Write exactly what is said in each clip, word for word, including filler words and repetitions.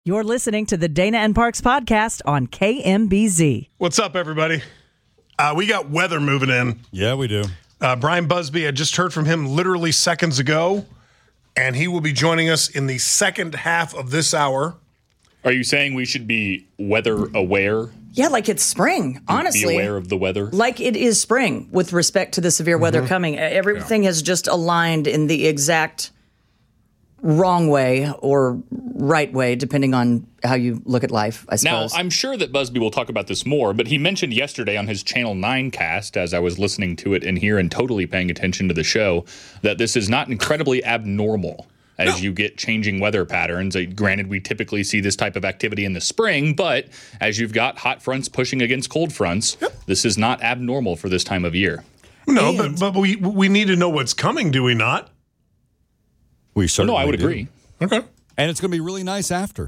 You're listening to the Dana and Parks podcast on K M B Z. What's up, everybody? Uh, we got weather moving in. Yeah, we do. Uh, Brian Busby, I just heard from him literally seconds ago, and he will be joining us in the second half of this hour. Are you saying we should be weather aware? Yeah, like it's spring, honestly. Be aware of the weather? Like it is spring with respect to the severe weather mm-hmm. coming. Everything yeah. has just aligned in the exact wrong way or right way, depending on how you look at life, I suppose. Now, I'm sure that Busby will talk about this more, but he mentioned yesterday on his Channel nine cast, as I was listening to it in here and totally paying attention to the show, that this is not incredibly abnormal as no. you get changing weather patterns. Uh, granted, we typically see this type of activity in the spring, but as you've got hot fronts pushing against cold fronts, yep. this is not abnormal for this time of year. No, and, but, but we we need to know what's coming, do we not? We certainly well, No, I would do. agree. Okay. And it's going to be really nice after.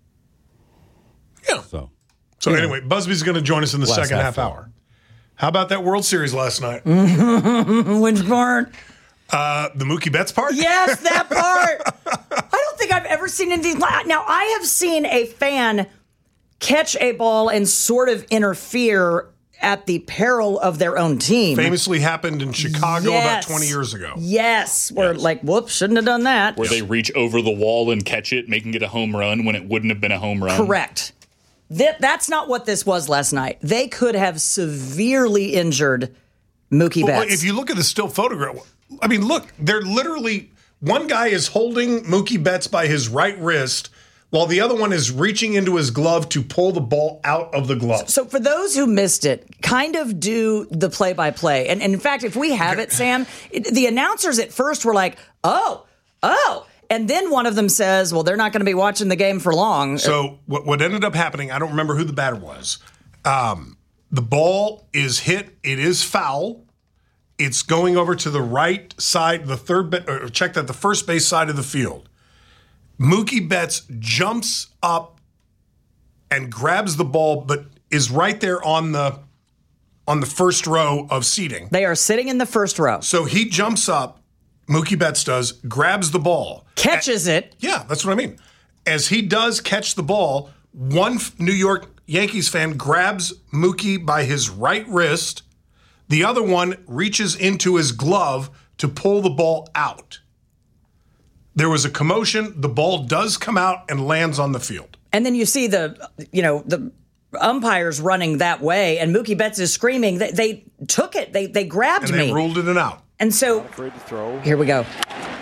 Yeah. So, so yeah. anyway, Busby's going to join us in the last second half, half hour. How about that World Series last night? Which part? Uh, the Mookie Betts part? Yes, that part. I don't think I've ever seen anything. Now, I have seen a fan catch a ball and sort of interfere at the peril of their own team. Famously happened in Chicago yes. about twenty years ago. Yes. We're yes. like, whoops, shouldn't have done that. Where they reach over the wall and catch it, making it a home run when it wouldn't have been a home run. Correct. That, that's not what this was last night. They could have severely injured Mookie well, Betts. If you look at the still photograph, I mean, look, they're literally, one guy is holding Mookie Betts by his right wrist, while the other one is reaching into his glove to pull the ball out of the glove. So for those who missed it, kind of do the play-by-play. And, and in fact, if we have it, Sam, it, the announcers at first were like, oh, oh. And then one of them says, well, they're not going to be watching the game for long. So what, what ended up happening, I don't remember who the batter was. Um, the ball is hit. It is foul. It's going over to the right side, the third, ba- or check that, the first base side of the field. Mookie Betts jumps up and grabs the ball, but is right there on the on the first row of seating. They are sitting in the first row. So he jumps up, Mookie Betts does, grabs the ball. Catches and, it. Yeah, that's what I mean. As he does catch the ball, one New York Yankees fan grabs Mookie by his right wrist. The other one reaches into his glove to pull the ball out. There was a commotion. The ball does come out and lands on the field. And then you see the, you know, the umpires running that way, and Mookie Betts is screaming. They, they took it. They they grabbed and they me. And they ruled it an out. And so, afraid to throw. Here we go.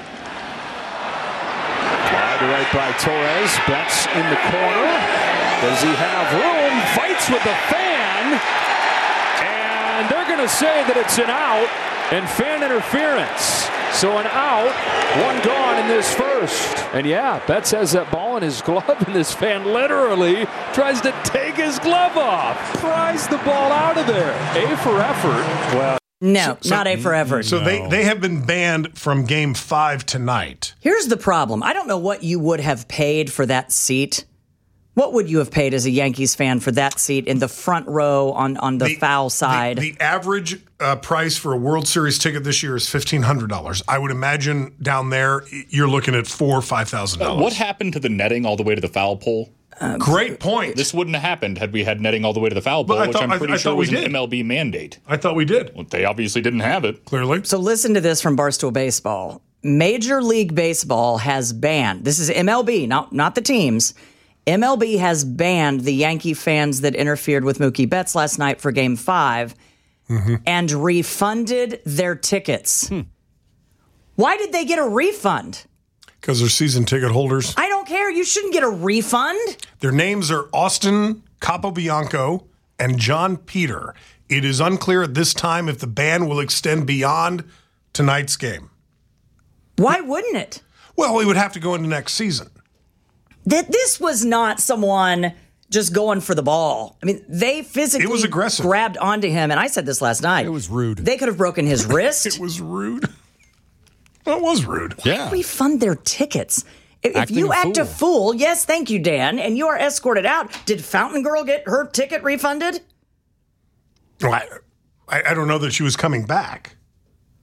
Wide right by Torres. Betts in the corner. Does he have room? Fights with the fan. And they're going to say that it's an out and fan interference. So an out, one gone in this first. And yeah, Betts has that ball in his glove, and this fan literally tries to take his glove off. Pries the ball out of there. A for effort. Well, no, so, not A for effort. So no. they, they have been banned from game five tonight. Here's the problem. I don't know what you would have paid for that seat. What would you have paid as a Yankees fan for that seat in the front row on, on the, the foul side? The, the average uh, price for a World Series ticket this year is fifteen hundred dollars. I would imagine down there you're looking at four thousand dollars or five thousand dollars. Uh, what happened to the netting all the way to the foul pole? Um, Great point. This wouldn't have happened had we had netting all the way to the foul pole, Well, which thought, I'm pretty I, I sure was an an M L B mandate. I thought we did. Well, they obviously didn't have it. Clearly. So listen to this from Barstool Baseball. Major League Baseball has banned, this is M L B, not, not the teams, M L B has banned the Yankee fans that interfered with Mookie Betts last night for Game five mm-hmm. and refunded their tickets. Hmm. Why did they get a refund? Because they're season ticket holders. I don't care. You shouldn't get a refund. Their names are Austin Capobianco and John Peter. It is unclear at this time if the ban will extend beyond tonight's game. Why wouldn't it? Well, it would have to go into next season. That this was not someone just going for the ball. I mean, they physically it was aggressive. grabbed onto him, and I said this last night. It was rude. They could have broken his wrist. It was rude. That was rude. Yeah. Refund their tickets. If, if Acting you a act fool. a fool, yes, thank you, Dan, and you are escorted out. Did Fountain Girl get her ticket refunded? Well, I, I don't know that she was coming back.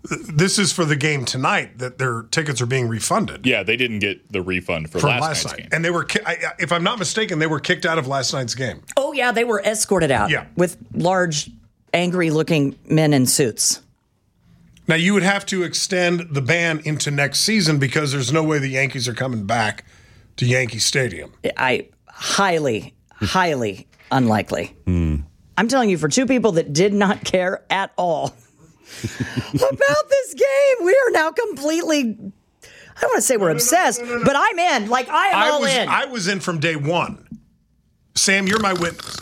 This is for the game tonight that their tickets are being refunded. Yeah, they didn't get the refund for From last, last night's night. game. And they were, ki- I, if I'm not mistaken, they were kicked out of last night's game. Oh, yeah, they were escorted out Yeah. with large, angry-looking men in suits. Now, you would have to extend the ban into next season because there's no way the Yankees are coming back to Yankee Stadium. I highly, highly unlikely. I'm telling you, for two people that did not care at all about this game, we are now completely, I don't want to say we're obsessed, but I'm in. Like, I am I all was, in. I was in from day one. Sam, you're my witness.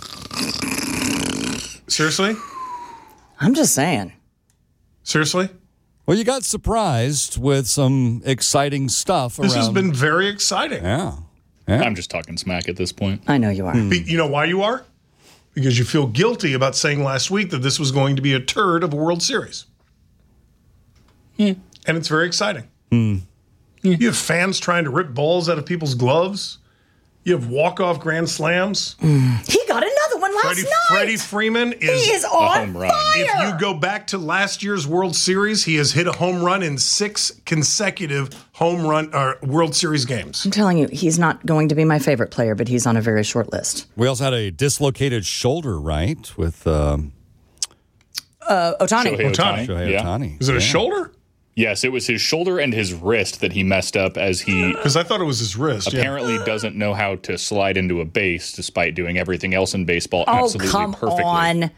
Seriously? I'm just saying. Seriously? Well, you got surprised with some exciting stuff This around. has been very exciting. Yeah. Yeah. I'm just talking smack at this point. I know you are. Be- You know why you are? Because you feel guilty about saying last week that this was going to be a turd of a World Series. And it's very exciting. You have fans trying to rip balls out of people's gloves. You have walk-off grand slams. He got another one last Freddie, night. Freddie Freeman he is, is on home run. fire. if you go back to last year's World Series, he has hit a home run in six consecutive home run or World Series games. I'm telling you, he's not going to be my favorite player, but he's on a very short list. We also had a dislocated shoulder, right? With um, Uh, Ohtani. Shohei Ohtani. Ohtani. Shohei Yeah. Ohtani. Is it a Yeah. shoulder? Yes, it was his shoulder and his wrist that he messed up as he Because I thought it was his wrist. Yeah. apparently doesn't know how to slide into a base despite doing everything else in baseball Oh, absolutely come perfectly. on.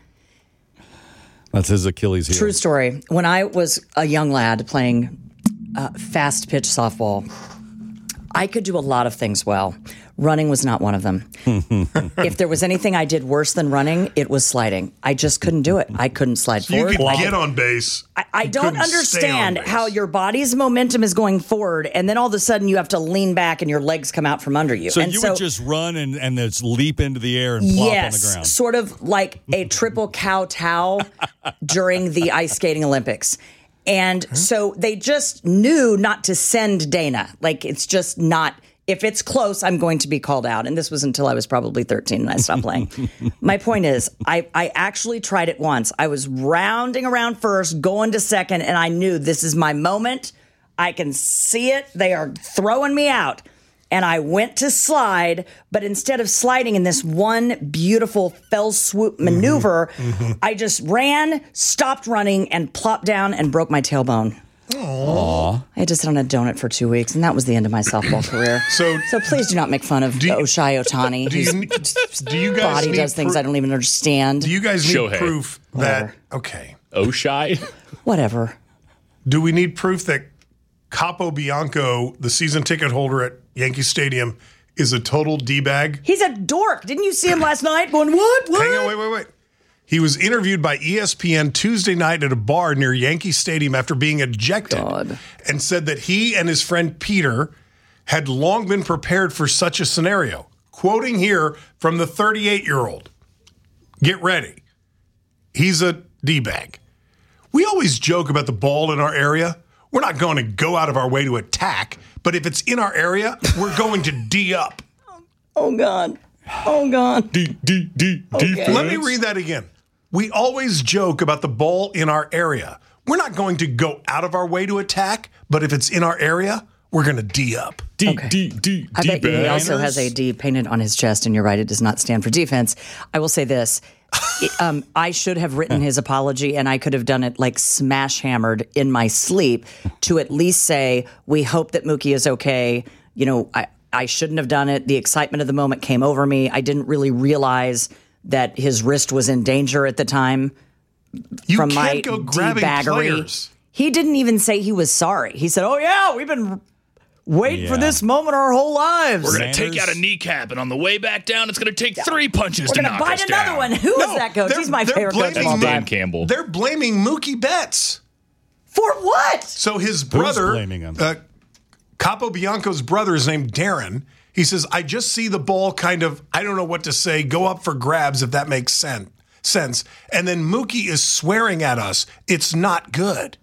That's his Achilles heel. True story. When I was a young lad playing uh, fast pitch softball, I could do a lot of things well. Running was not one of them. If there was anything I did worse than running, it was sliding. I just couldn't do it. I couldn't slide You forward. could I get on base. I, I You don't couldn't stay understand on base. how your body's momentum is going forward, and then all of a sudden you have to lean back and your legs come out from under you. So and you would just run and, and just leap into the air and plop yes, on the ground. sort of like a triple kowtow during the ice skating Olympics. And so they just knew not to send Dana. Like, it's just not, if it's close, I'm going to be called out. And this was until I was probably thirteen and I stopped playing. My point is, I, I actually tried it once. I was rounding around first, going to second, and I knew this is my moment. I can see it. They are throwing me out. And I went to slide, but instead of sliding in this one beautiful fell swoop maneuver, Mm-hmm. I just ran, stopped running, and plopped down and broke my tailbone. Aw. I had to sit on a donut for two weeks, and that was the end of my softball career. So- so please do not make fun of you- Oshai Ohtani. Do you, whose do you guys body need does things pro- I don't even understand. Do you guys need Shohei. proof that, okay, Oshai? Whatever. do we need proof that Capo Bianco, the season ticket holder at Yankee Stadium, is a total D-bag? He's a dork. Didn't you see him last night going, what? What? Hang on, wait, wait, wait. He was interviewed by E S P N Tuesday night at a bar near Yankee Stadium after being ejected God. and said that he and his friend Peter had long been prepared for such a scenario. Quoting here from the thirty-eight-year-old. Get ready. He's a D-bag. We always joke about the ball in our area. We're not going to go out of our way to attack, but if it's in our area, we're going to D up. Oh, God. Oh, God. D, D, D, Okay. defense. Let me read that again. We always joke about the ball in our area. We're not going to go out of our way to attack, but if it's in our area, we're going to D up. D, Okay. D, D, I bet you he also banners. has a D painted on his chest, and you're right, it does not stand for defense. I will say this. It, um, I should have written his apology, and I could have done it like smash hammered in my sleep to at least say, we hope that Mookie is okay. You know, I, I shouldn't have done it. The excitement of the moment came over me. I didn't really realize that his wrist was in danger at the time You from can't my go grabbing D-baggery. players. He didn't even say he was sorry. He said, oh, yeah, we've been waiting for Yeah. this moment our whole lives. We're going to take Manners. out a kneecap, and on the way back down, it's going to take three punches We're to going to knock bite us another down. one. Who is No, that coach? they're- He's my they're favorite coach of all blaming Dan time. Campbell. They're blaming Mookie Betts. For what? So his brother, blaming him? Uh, Capo Bianco's brother is named Darren. He says, I just see the ball kind of, I don't know what to say, go up for grabs if that makes sense. sense. And then Mookie is swearing at us. It's not good.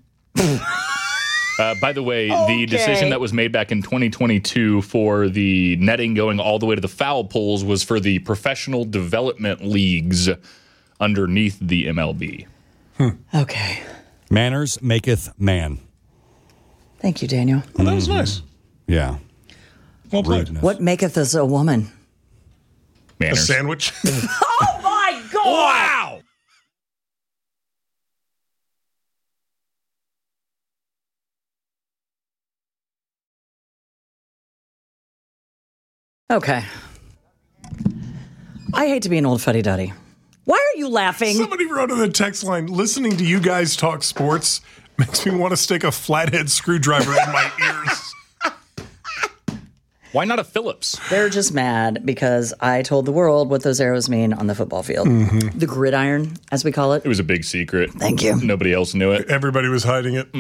Uh, by the way, Okay. the decision that was made back in twenty twenty-two for the netting going all the way to the foul poles was for the professional development leagues underneath the M L B. Okay. Manners maketh man. Thank you, Daniel. Well, that was nice. Yeah. Well played. Rudeness. What maketh us a woman? A Manners. sandwich. Oh, my God! Wow. Okay. I hate to be an old fuddy-duddy. Why are you laughing? Somebody wrote in the text line, listening to you guys talk sports makes me want to stick a flathead screwdriver in my ears. Why not a Phillips? They're just mad because I told the world what those arrows mean on the football field. Mm-hmm. The gridiron, as we call it. It was a big secret. Thank you. Nobody else knew it. Everybody was hiding it.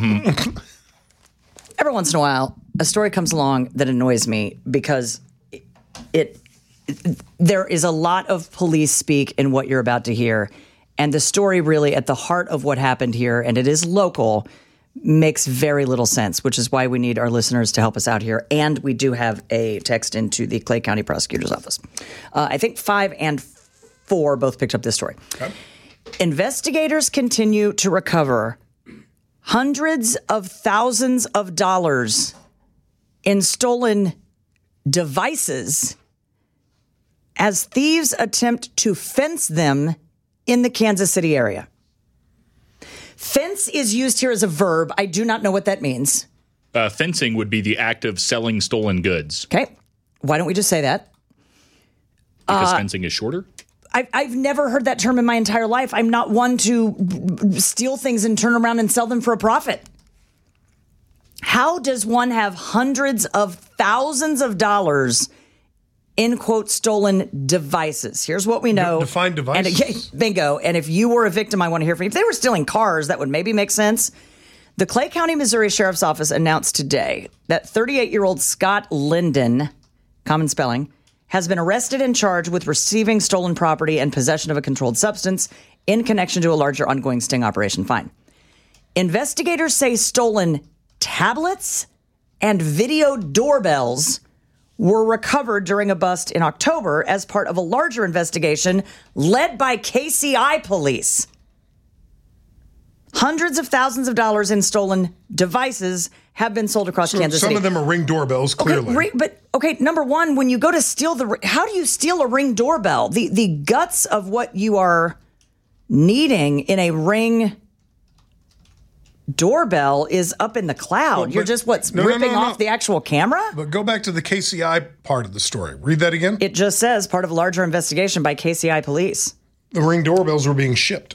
Every once in a while, a story comes along that annoys me because it, it, it there is a lot of police speak in what you're about to hear. And the story really at the heart of what happened here, and it is local, makes very little sense, which is why we need our listeners to help us out here. And we do have a text into the Clay County Prosecutor's Office. Uh, I think five and four both picked up this story. Okay. Investigators continue to recover hundreds of thousands of dollars in stolen devices as thieves attempt to fence them in the Kansas City area. Fence is used here as a verb. I do not know what that means. Uh, fencing would be the act of selling stolen goods. Okay. Why don't we just say that? Because Uh, fencing is shorter? I, I've never heard that term in my entire life. I'm not one to steal things and turn around and sell them for a profit. How does one have hundreds of thousands of dollars in, quote, stolen devices? Here's what we know. Define devices. And, okay, bingo. And if you were a victim, I want to hear from you. If they were stealing cars, that would maybe make sense. The Clay County, Missouri Sheriff's Office announced today that thirty-eight-year-old Scott Linden, common spelling, has been arrested and charged with receiving stolen property and possession of a controlled substance in connection to a larger ongoing sting operation. Fine. Investigators say stolen tablets and video doorbells were recovered during a bust in October as part of a larger investigation led by K C I police. Hundreds of thousands of dollars in stolen devices have been sold across So Kansas some City. of them are Ring doorbells, clearly. Okay, ri- but okay, number one, when you go to steal the, how do you steal a Ring doorbell? The the guts of what you are needing in a Ring doorbell is up in the cloud. Well, You're but- just what's no, no, ripping no, no. off the actual camera? But go back to the K C I part of the story. Read that again. It just says part of a larger investigation by K C I police. The Ring doorbells were being shipped.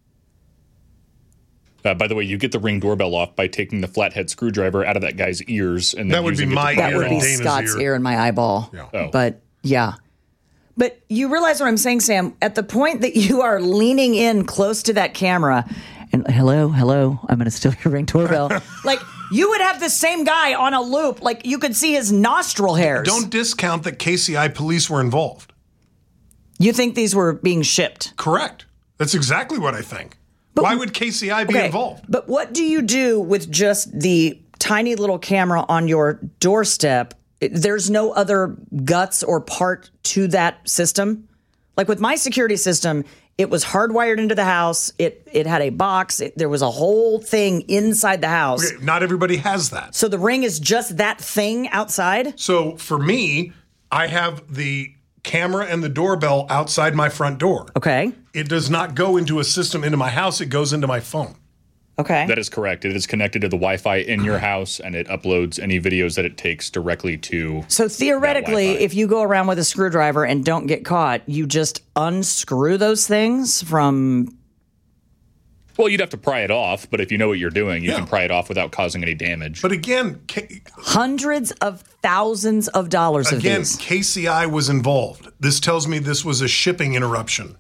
Uh, by the way, you get the Ring doorbell off by taking the flathead screwdriver out of that guy's ears. And then That would be using it to my pry That it would ear be off. Dana's Scott's ear. ear in my eyeball. Yeah. Oh. But yeah. But you realize what I'm saying, Sam? At the point that you are leaning in close to that camera and hello, hello, I'm going to steal your Ring doorbell. Like you would have the same guy on a loop. Like you could see his nostril hairs. Don't discount that K C I police were involved. You think these were being shipped? Correct. That's exactly what I think. Why would K C I be Okay, involved? But what do you do with just the tiny little camera on your doorstep? It- There's no other guts or part to that system. Like with my security system, it was hardwired into the house. It it had a box. It, there was a whole thing inside the house. Okay, not everybody has that. So the Ring is just that thing outside? So for me, I have the camera and the doorbell outside my front door. Okay. It does not go into a system into my house. It goes into my phone. Okay. That is correct. It is connected to the Wi-Fi in your house, and it uploads any videos that it takes directly to. So theoretically, Wi-Fi. if you go around with a screwdriver and don't get caught, you just unscrew those things from. Well, you'd have to pry it off, but if you know what you're doing, you Yeah. can pry it off without causing any damage. But again, K- Hundreds of thousands of dollars of again, these. K C I was involved. This tells me this was a shipping interruption.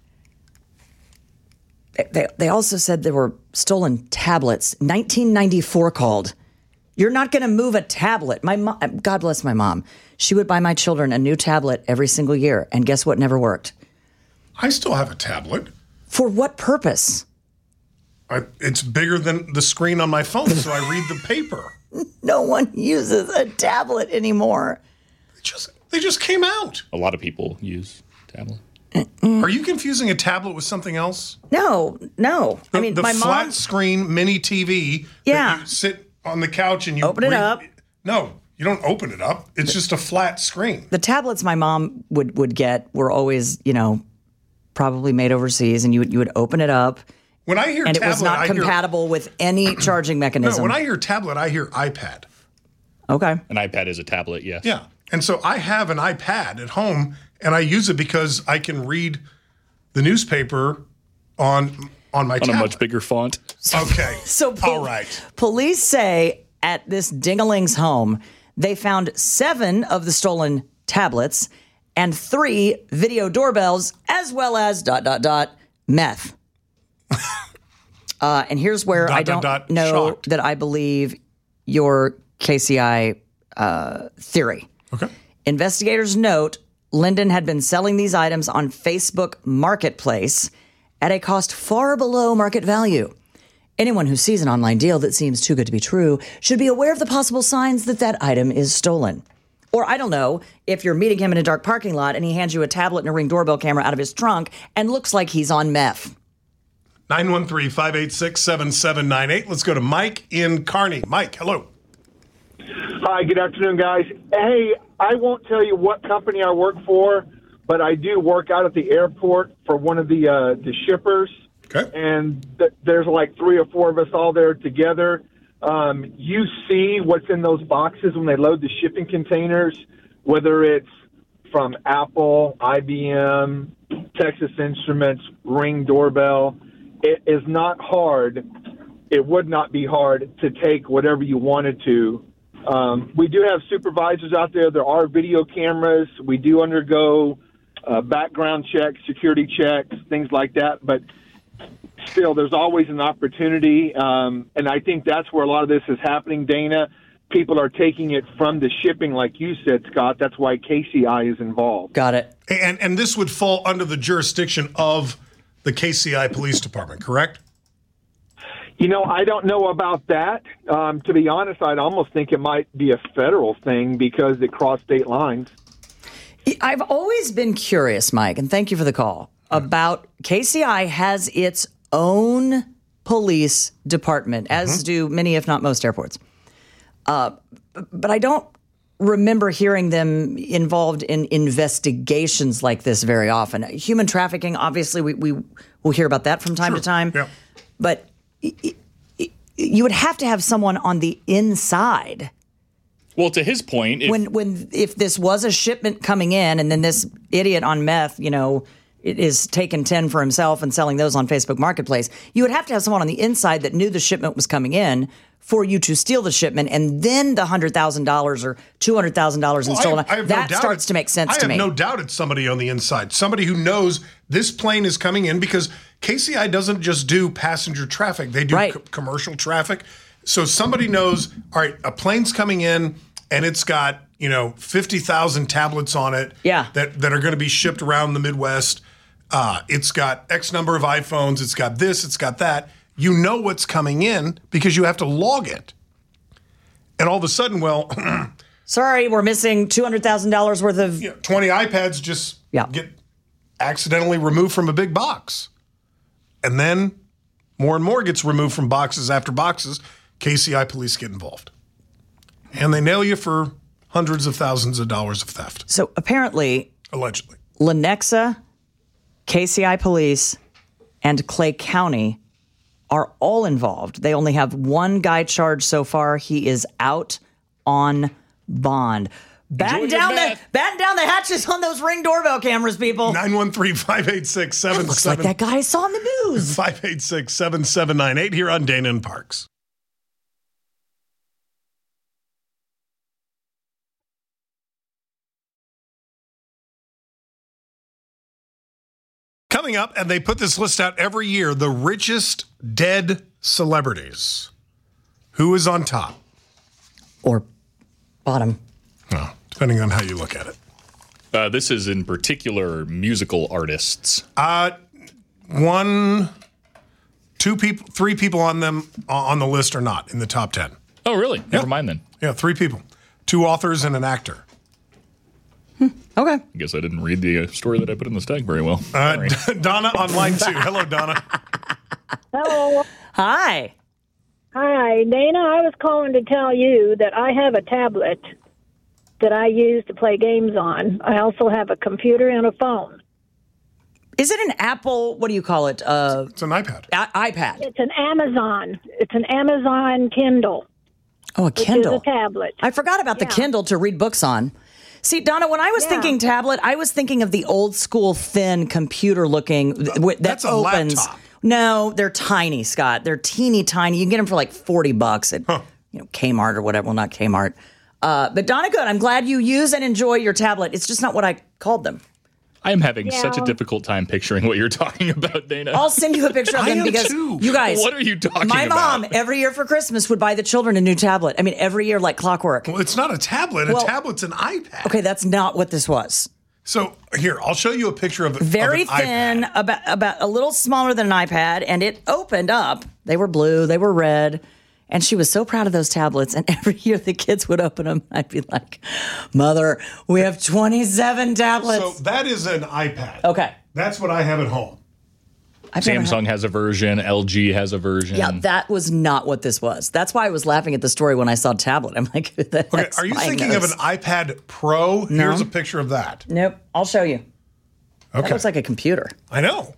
They, they also said there were stolen tablets, nineteen ninety-four called. You're not going to move a tablet. My mom, God bless my mom. She would buy my children a new tablet every single year, and guess what never worked? I still have a tablet. For what purpose? I, it's bigger than the screen on my phone, so I read the paper. No one uses a tablet anymore. They just they just came out. A lot of people use tablet. Are you confusing a tablet with something else? No, no. The, I mean, the my flat mom. screen mini T V. Yeah. That you sit on the couch and you Open it up. No, you don't open it up. It's just a flat screen. The tablets my mom would, would get were always, you know, probably made overseas, and you would, you would open it up, When I hear and it tablet, was not I hear, compatible with any charging mechanism. No, when I hear tablet, I hear iPad. Okay. An iPad is a tablet, yes. Yeah. And so I have an iPad at home, and I use it because I can read the newspaper on on my On tablet. a much bigger font. Okay. So pol- all right. Police say at this dingaling's home, they found seven of the stolen tablets and three video doorbells, as well as dot dot dot meth. uh, and here's where Dot, I dot, don't dot, know shocked. that I believe your K C I uh, theory. Okay. Investigators note Linden had been selling these items on Facebook Marketplace at a cost far below market value. Anyone who sees an online deal that seems too good to be true should be aware of the possible signs that that item is stolen. Or I don't know, if you're meeting him in a dark parking lot and he hands you a tablet and a Ring doorbell camera out of his trunk and looks like he's on meth. nine one three, five eight six, seven seven nine eight. Let's go to Mike in Kearney. Mike, hello. Hi, good afternoon, guys. Hey, I won't tell you what company I work for, but I do work out at the airport for one of the uh, the shippers. Okay. And th- there's like three or four of us all there together. Um, you see what's in those boxes when they load the shipping containers, whether it's from Apple, I B M, Texas Instruments, Ring doorbell. It is not hard. It would not be hard to take whatever you wanted to. Um, we do have supervisors out there. There are video cameras. We do undergo uh, background checks, security checks, things like that. But still, there's always an opportunity. Um, and I think that's where a lot of this is happening, Dana. People are taking it from the shipping, like you said, Scott. That's why K C I is involved. Got it. And and this would fall under the jurisdiction of the K C I Police Department, correct? You know, I don't know about that. Um, to be honest, I'd almost think it might be a federal thing because it crossed state lines. I've always been curious, Mike, and thank you for the call, about K C I has its own police department, as mm-hmm. do many, if not most, airports. Uh, but I don't remember hearing them involved in investigations like this very often. Human trafficking, obviously, we, we will hear about that from time Sure. to time. Yeah. But it, it, you would have to have someone on the inside. Well, to his point, if, when when if this was a shipment coming in and then this idiot on meth, you know, it is taking ten for himself and selling those on Facebook Marketplace, you would have to have someone on the inside that knew the shipment was coming in for you to steal the shipment, and then the one hundred thousand dollars or two hundred thousand dollars in Well, stolen, I have- I have no that doubt starts it- to make sense I to me. have no doubt it's somebody on the inside, somebody who knows this plane is coming in, because K C I doesn't just do passenger traffic. They do Right. co- commercial traffic. So somebody knows, all right, a plane's coming in and it's got, you know, fifty thousand tablets on it Yeah. that, that are going to be shipped around the Midwest. Uh, it's got X number of iPhones. It's got this, it's got that. You know what's coming in because you have to log it. And all of a sudden, well, Sorry, we're missing two hundred thousand dollars worth of. you know, twenty iPads just Yeah. get accidentally removed from a big box. And then more and more gets removed from boxes after boxes. K C I police get involved. And they nail you for hundreds of thousands of dollars of theft, So apparently, allegedly. Lenexa, K C I Police, and Clay County are all involved. They only have one guy charged so far. He is out on bond. Batten Enjoy your down the meth. batten down the hatches on those Ring doorbell cameras, people. nine one three, five eight six, seven Looks like seven that guy I saw in the news. five eight six, seven seven nine eight here on Dana and Parks. Coming up, and they put this list out every year, the richest dead celebrities. Who is on top? Or bottom. Well, depending on how you look at it. uh, this is in particular musical artists. Uh, one, two people, three people on them on the list are not in the top ten. Oh, really? Never mind then. Yeah, three people, two authors and an actor. Okay. I guess I didn't read the uh, story that I put in the stack very well. Uh, Donna on line two. Hello, Donna. Hello. Hi. Hi, Dana. I was calling to tell you that I have a tablet that I use to play games on. I also have a computer and a phone. Is it an Apple? What do you call it? Uh, It's an iPad. I- iPad. It's an Amazon. It's an Amazon Kindle. Oh, a Which Kindle. is a tablet. I forgot about the Yeah. Kindle to read books on. See, Donna, when I was Yeah. thinking tablet, I was thinking of the old school thin computer looking th- w- that That's a opens. laptop. No, they're tiny, Scott. They're teeny tiny. You can get them for like forty bucks at you know Kmart or whatever. Well, not Kmart. Uh, but Donna, good. I'm glad you use and enjoy your tablet. It's just not what I called them. I am having Yeah. such a difficult time picturing what you're talking about, Dana. I'll send you a picture of I them am because too. you guys. What are you talking My about? mom every year for Christmas would buy the children a new tablet. I mean, every year like clockwork. Well, it's not a tablet. A Well- tablet's an iPad. Okay, that's not what this was. So here, I'll show you a picture of it. Very of an thin, iPad. about about a little smaller than an iPad, and it opened up. They were blue, they were red, and she was so proud of those tablets. And every year the kids would open them, I'd be like, "Mother, we have twenty-seven tablets." So that is an iPad. Okay, That's what I have at home. I've never had- Samsung has a version. L G has a version. Yeah, that was not what this was. That's why I was laughing at the story when I saw tablet. I'm like, "Who the Okay, heck's are you buying thinking of those?" an iPad Pro? Here's a picture of that. Nope. I'll show you. Okay, That looks like a computer. I know.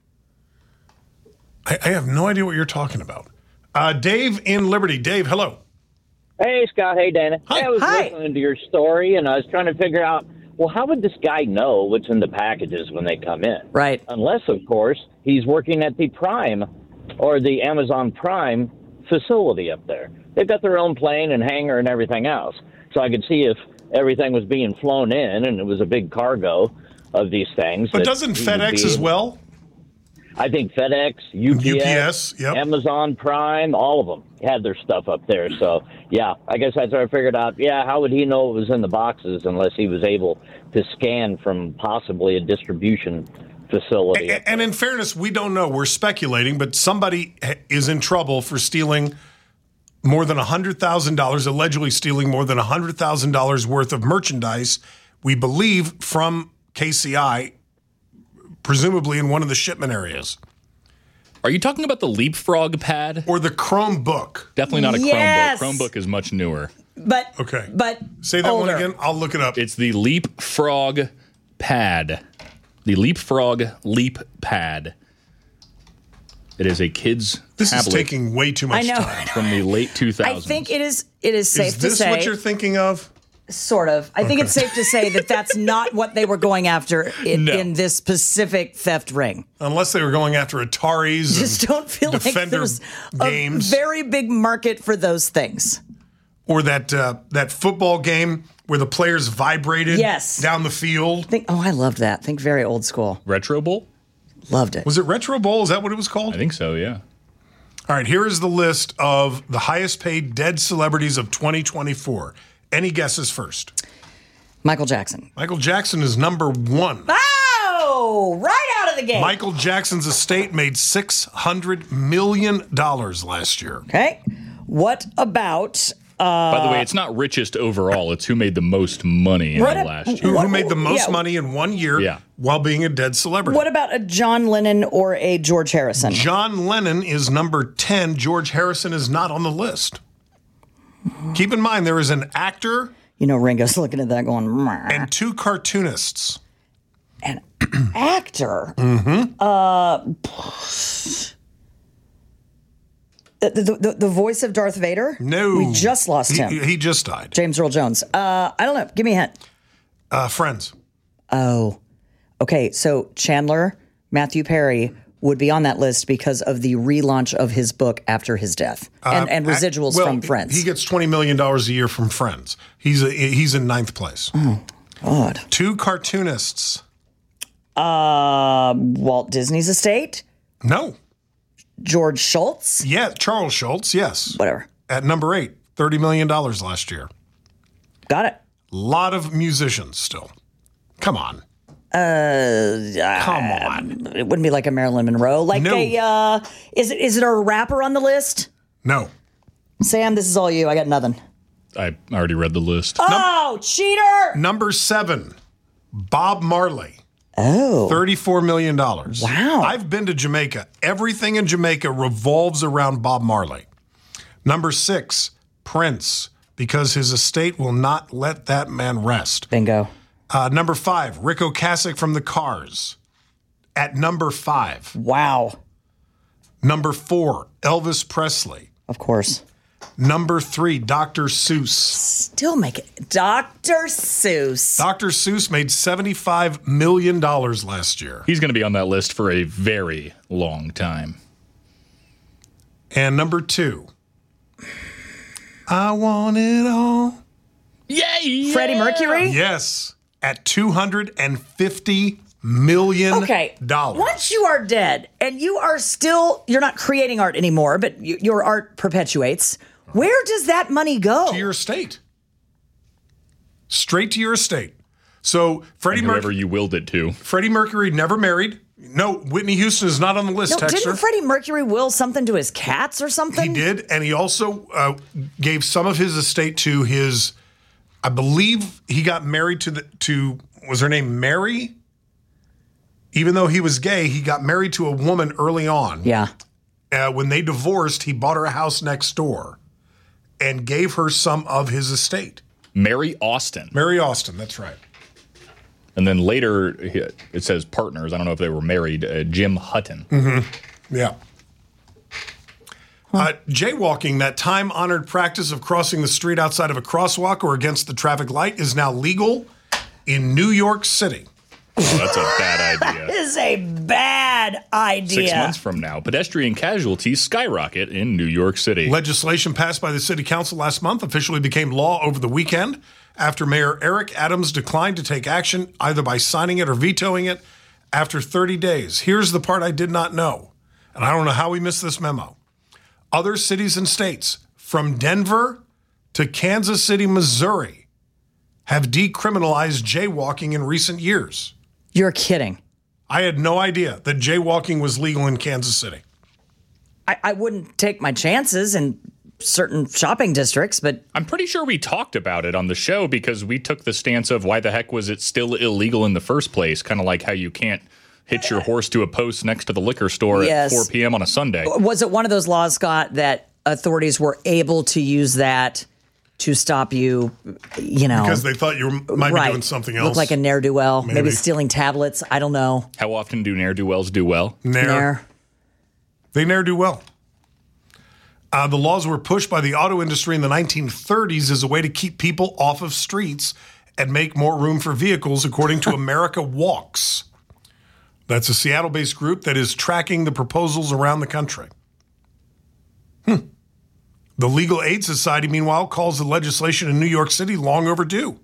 I, I have no idea what you're talking about. Uh, Dave in Liberty. Dave, hello. Hey, Scott. Hey, Dana. Hi. Hey, I was Hi. listening to your story, and I was trying to figure out, well, how would this guy know what's in the packages when they come in? Right. Unless, of course, he's working at the Prime or the Amazon Prime facility up there. They've got their own plane and hangar and everything else. So I could see if everything was being flown in and it was a big cargo of these things. But that doesn't he would FedEx be as able- well? I think FedEx, U P S, U P S, yep. Amazon Prime, all of them had their stuff up there. So, yeah, I guess that's where I figured out, yeah, how would he know it was in the boxes unless he was able to scan from possibly a distribution facility? And, and in fairness, we don't know. We're speculating, but somebody is in trouble for stealing more than one hundred thousand dollars, allegedly stealing more than one hundred thousand dollars worth of merchandise, we believe, from K C I, presumably in one of the shipment areas. Are you talking about the Leapfrog pad? Or the Chromebook. Definitely not a Yes. Chromebook. Chromebook is much newer. But Okay. but Say that older. one again. I'll look it up. It's the Leapfrog pad. The Leapfrog Leap Pad. It is a kid's this tablet is taking way too much I know. time. from the late two I thousands. think it is. It is safe Is to this say. what you're thinking of? Sort of. I think it's safe to say that that's not what they were going after in, No. in this specific theft ring. Unless they were going after Ataris. Just and don't feel like Defender there's games. a very big market for those things. Or that uh, that football game where the players vibrated Yes. down the field. Think. Oh, I loved that. Think very old school. Retro Bowl? Loved it. Was it Retro Bowl? Is that what it was called? I think so, yeah. All right, here is the list of the highest paid dead celebrities of twenty twenty-four. Any guesses first? Michael Jackson. Michael Jackson is number one. Oh, right out of the gate. Michael Jackson's estate made six hundred million dollars last year. Okay. What about By the way, it's not richest overall. It's who made the most money in What the a- last year. Who, What- who made the most yeah. money in one year Yeah. while being a dead celebrity? what about a John Lennon or a George Harrison? John Lennon is number ten. George Harrison is not on the list. Keep in mind, there is an actor You know, Ringo's looking at that going, "Meh." and two cartoonists. An actor. Mm-hmm. Uh, the, the, the, the voice of Darth Vader? No. We just lost He- him. He just died. James Earl Jones. Uh, I don't know. Give me a hint. Uh, Friends. Oh, okay. So Chandler, Matthew Perry would be on that list because of the relaunch of his book after his death and, and Uh, residuals well, from Friends. He gets twenty million dollars a year from Friends. He's a, he's in ninth place. God. Two cartoonists. Uh, Walt Disney's estate, No. George Schultz, Yeah, Charles Schultz, yes. whatever. At number eight, thirty million dollars last year. Got it. Lot of musicians still. Come on. Uh, Come on. It wouldn't be like a Marilyn Monroe. Like No. a, uh, is it, is it a rapper on the list? No. Sam, this is all you. I got nothing. I already read the list. Oh, cheater! Number seven, Bob Marley. Oh. thirty-four million dollars. Wow. I've been to Jamaica. Everything in Jamaica revolves around Bob Marley. Number six, Prince, because his estate will not let that man rest. Bingo. Uh, number five, Rick Ocasek from the Cars. At number five. Wow. Number four, Elvis Presley. Of course. Number three, Doctor Seuss. Still make it. Doctor Seuss. Doctor Seuss made seventy-five million dollars last year. He's going to be on that list for a very long time. And number two, I want it all. Yay! Freddie Mercury? Yes, at two hundred fifty million dollars. Okay. Once you are dead and you are still, you're not creating art anymore, but you, your art perpetuates, where does that money go? To your estate. Straight to your estate. So Freddie And whoever Mercury, you willed it to. Freddie Mercury never married. No, Whitney Houston is not on the list, No, Texter. didn't Freddie Mercury will something to his cats or something? He did, and he also uh, gave some of his estate to his. I believe he got married to the to was her name Mary. Even though he was gay, he got married to a woman early on. Yeah. Uh, when they divorced, he bought her a house next door, and gave her some of his estate. Mary Austin. Mary Austin, that's right. And then later, it says partners. I don't know if they were married. Uh, Jim Hutton. Mm-hmm. Yeah. Uh, jaywalking, that time-honored practice of crossing the street outside of a crosswalk or against the traffic light, is now legal in New York City. Oh, that's a bad idea. That is a bad idea. Six months from now, pedestrian casualties skyrocket in New York City. Legislation passed by the city council last month officially became law over the weekend after Mayor Eric Adams declined to take action either by signing it or vetoing it after thirty days. Here's the part I did not know, and I don't know how we missed this memo. Other cities and states, from Denver to Kansas City, Missouri, have decriminalized jaywalking in recent years. You're kidding. I had no idea that jaywalking was legal in Kansas City. I, I wouldn't take my chances in certain shopping districts, but I'm pretty sure we talked about it on the show because we took the stance of why the heck was it still illegal in the first place? Kind of like how you can't hitch your horse to a post next to the liquor store Yes. at four p.m. on a Sunday. was it one of those laws, Scott, that authorities were able to use that to stop you, you know? Because they thought you might right. be doing something else. Look like a ne'er-do-well, maybe. Maybe. stealing tablets. I don't know. How often do ne'er-do-wells do well? Ne'er. Ne'er. They ne'er do well. Uh, the laws were pushed by the auto industry in the nineteen thirties as a way to keep people off of streets and make more room for vehicles, according to America Walks. That's a Seattle-based group that is tracking the proposals around the country. Hmm. The Legal Aid Society, meanwhile, calls the legislation in New York City long overdue.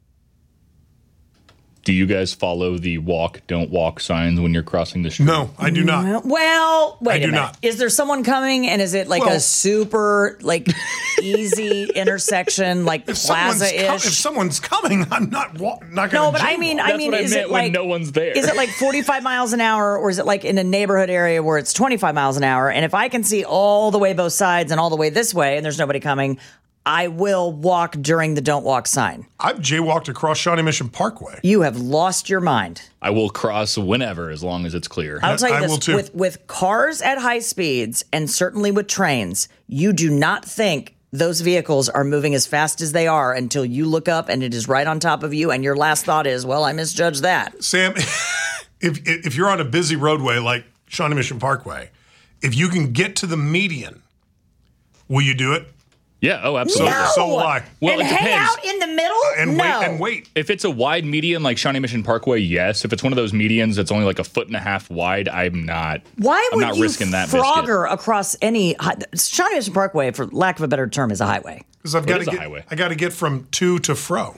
Do you guys follow the walk, don't walk signs when you're crossing the street? No, I do not. Well, wait I a do minute. not. Is there someone coming, and is it like Well- a super, like, easy intersection, like If someone's, com- plaza-ish? if someone's coming, I'm not wa- not going to No, but I mean, I That's mean, what I is meant it when like no one's there. Is it like forty-five miles an hour, or is it like in a neighborhood area where it's twenty-five miles an hour? And if I can see all the way both sides and all the way this way, and there's nobody coming, I will walk during the don't walk sign. I've jaywalked across Shawnee Mission Parkway. You have lost your mind. I will cross whenever as long as it's clear. I'll tell you I this: will too. with with cars at high speeds, and certainly with trains, you do not think those vehicles are moving as fast as they are until you look up and it is right on top of you, and your last thought is, "Well, I misjudged that." Sam, if if you're on a busy roadway like Shawnee Mission Parkway, if you can get to the median, will you do it? Yeah, oh, absolutely. No! So will I. Well, and it hang depends. out in the middle? And no. wait and wait. If it's a wide median like Shawnee Mission Parkway, yes. If it's one of those medians that's only like a foot and a half wide, I'm not. Why I'm would not you risking that biscuit. Frogger across any hi- Shawnee Mission Parkway, for lack of a better term, is a highway? Because I've It got is to a get highway. I got to get from to to fro.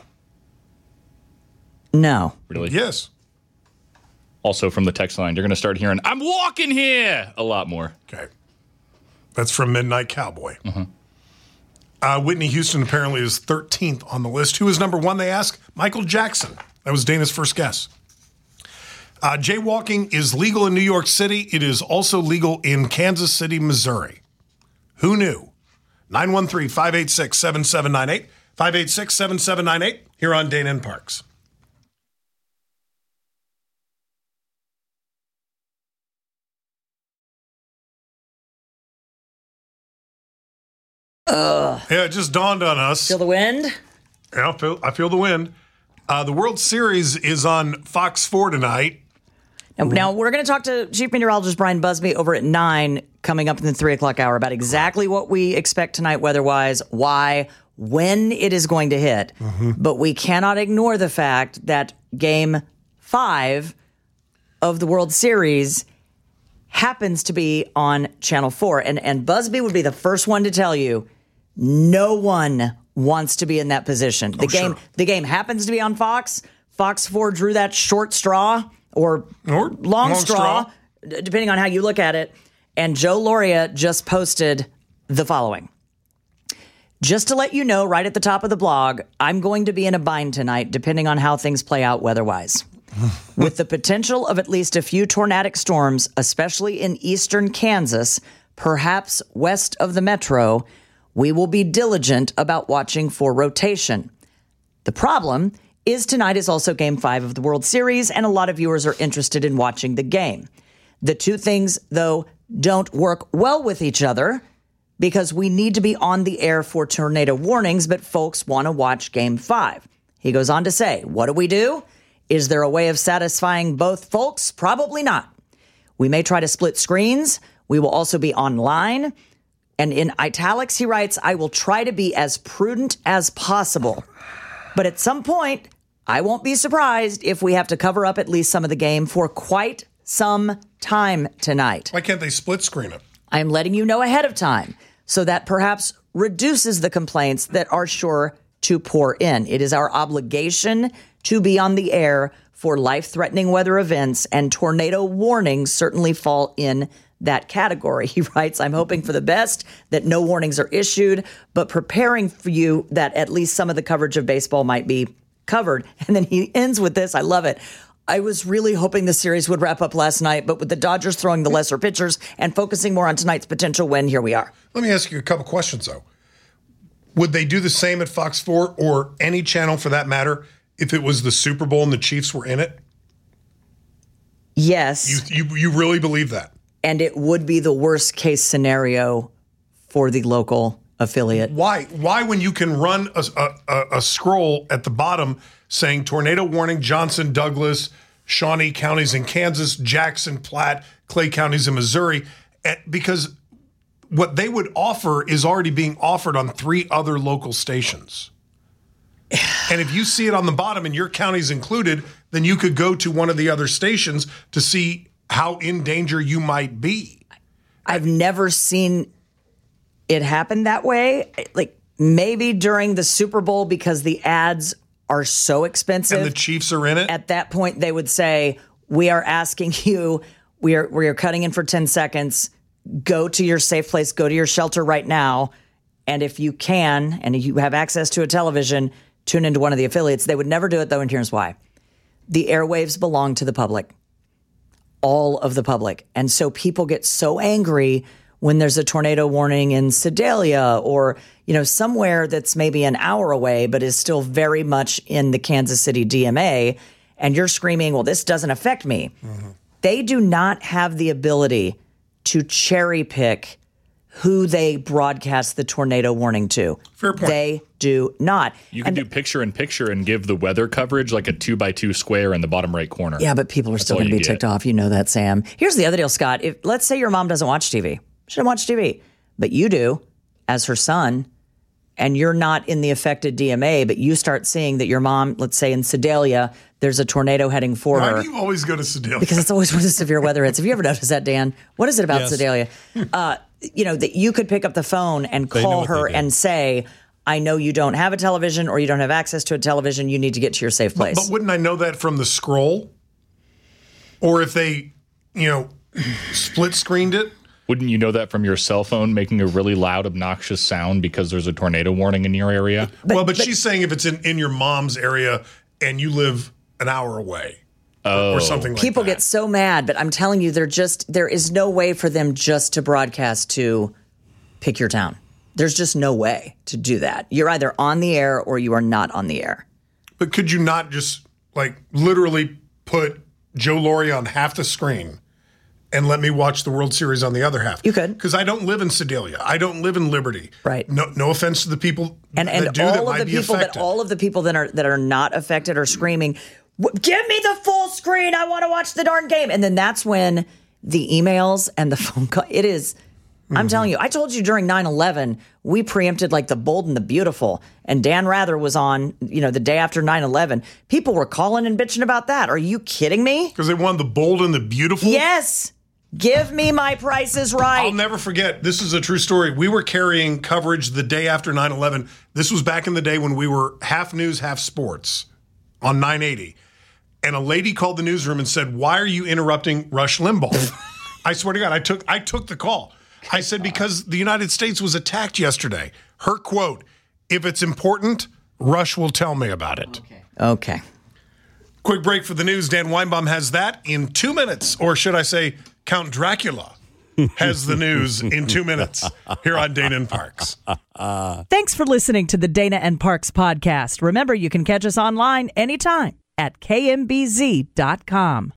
No. Really? Yes. Also from the text line, you're going to start hearing, I'm walking here a lot more. Okay. That's from Midnight Cowboy. Uh, Whitney Houston apparently is thirteenth on the list. Who is number one, they ask? Michael Jackson. That was Dana's first guess. Uh, jaywalking is legal in New York City. It is also legal in Kansas City, Missouri. Who knew? nine one three, five eight six, seven seven nine eight. five eight six, seven seven nine eight here on Dana and Parks. Ugh. Yeah, it just dawned on us. Feel the wind? Yeah, I feel, I feel the wind. Uh, the World Series is on Fox four tonight. Now, now we're going to talk to Chief Meteorologist Brian Busby over at nine coming up in the three o'clock hour about exactly what we expect tonight weather-wise, why, when it is going to hit. Mm-hmm. But we cannot ignore the fact that Game five of the World Series happens to be on Channel four. And, and Busby would be the first one to tell you, no one wants to be in that position. The oh, game sure. the game happens to be on Fox. Fox four drew that short straw or, or long, long straw, straw, d- depending on how you look at it. And Joe Lauria just posted the following. Just to let you know, right at the top of the blog, I'm going to be in a bind tonight, depending on how things play out weather-wise. With the potential of at least a few tornadic storms, especially in eastern Kansas, perhaps west of the metro, we will be diligent about watching for rotation. The problem is tonight is also Game five of the World Series, and a lot of viewers are interested in watching the game. The two things, though, don't work well with each other because we need to be on the air for tornado warnings, but folks want to watch Game five. He goes on to say, what do we do? Is there a way of satisfying both folks? Probably not. We may try to split screens. We will also be online. And in italics, he writes, I will try to be as prudent as possible. But at some point, I won't be surprised if we have to cover up at least some of the game for quite some time tonight. Why can't they split screen it? I'm letting you know ahead of time so that perhaps reduces the complaints that are sure to pour in. It is our obligation to be on the air for life-threatening weather events, and tornado warnings certainly fall in that category. He writes, I'm hoping for the best, that no warnings are issued, but preparing for you that at least some of the coverage of baseball might be covered. And then he ends with this. I love it. I was really hoping the series would wrap up last night, but with the Dodgers throwing the lesser pitchers and focusing more on tonight's potential win, here we are. Let me ask you a couple questions, though. Would they do the same at Fox four or any channel for that matter if it was the Super Bowl and the Chiefs were in it? Yes. You you, you really believe that? And it would be the worst case scenario for the local affiliate. Why? Why when you can run a, a, a scroll at the bottom saying tornado warning, Johnson, Douglas, Shawnee counties in Kansas, Jackson, Platte, Clay counties in Missouri, because what they would offer is already being offered on three other local stations. And if you see it on the bottom and your county's included, then you could go to one of the other stations to see how in danger you might be. I've never seen it happen that way. Like maybe during the Super Bowl because the ads are so expensive. And the Chiefs are in it. At that point, they would say, we are asking you, we are we are cutting in for ten seconds. Go to your safe place, go to your shelter right now. And if you can, and you have access to a television, tune into one of the affiliates. They would never do it, though, and here's why. The airwaves belong to the public. All of the public. And so people get so angry when there's a tornado warning in Sedalia or, you know, somewhere that's maybe an hour away, but is still very much in the Kansas City D M A. And you're screaming, well, this doesn't affect me. Mm-hmm. They do not have the ability to cherry pick who they broadcast the tornado warning to. Fair point. They do not. You can and do picture in picture and give the weather coverage like a two by two square in the bottom right corner. Yeah, but people are That's still all going to you be get. ticked off. You know that, Sam. Here's the other deal, Scott. If let's say your mom doesn't watch T V. She doesn't watch T V. But you do as her son, and you're not in the affected D M A, but you start seeing that your mom, let's say in Sedalia, there's a tornado heading for Why her. do you always go to Sedalia? Because it's always where the severe weather hits. Have you ever noticed that, Dan? What is it about Yes. Sedalia? Uh, you know, that you could pick up the phone and They know call what her they do. and say, I know you don't have a television or you don't have access to a television. You need to get to your safe place. But wouldn't I know that from the scroll? Or if they, you know, split screened it? Wouldn't you know that from your cell phone making a really loud, obnoxious sound because there's a tornado warning in your area? well, but, she's saying if it's in, in your mom's area and you live an hour away Oh. or, or something like People that. get so mad, but I'm telling you, they're just there is no way for them just to broadcast to pick your town. There's just no way to do that. You're either on the air or you are not on the air. But could you not just, like, literally put Joe Lauria on half the screen and let me watch the World Series on the other half. You could. Because I don't live in Sedalia. I don't live in Liberty. Right. No no offense to the people and, and that do all that of might the be people affected. that all of the people that are that are not affected are screaming, give me the full screen. I want to watch the darn game. And then that's when the emails and the phone call, it is, mm-hmm. I'm telling you, I told you during nine eleven, we preempted like the Bold and the Beautiful. And Dan Rather was on, you know, the day after nine eleven. People were calling and bitching about that. Are you kidding me? Because they wanted the Bold and the Beautiful? Yes. Give me my Price is Right. I'll never forget. This is a true story. We were carrying coverage the day after nine eleven. This was back in the day when we were half news, half sports on nine eighty. And a lady called the newsroom and said, why are you interrupting Rush Limbaugh? I swear to God, I took I took the call. I said, because the United States was attacked yesterday. Her quote, if it's important, Rush will tell me about it. Okay. Okay. Quick break for the news. Dan Weinbaum has that in two minutes. Or should I say, Count Dracula has the news in two minutes here on Dana and Parks. Thanks for listening to the Dana and Parks podcast. Remember, you can catch us online anytime at K M B Z dot com.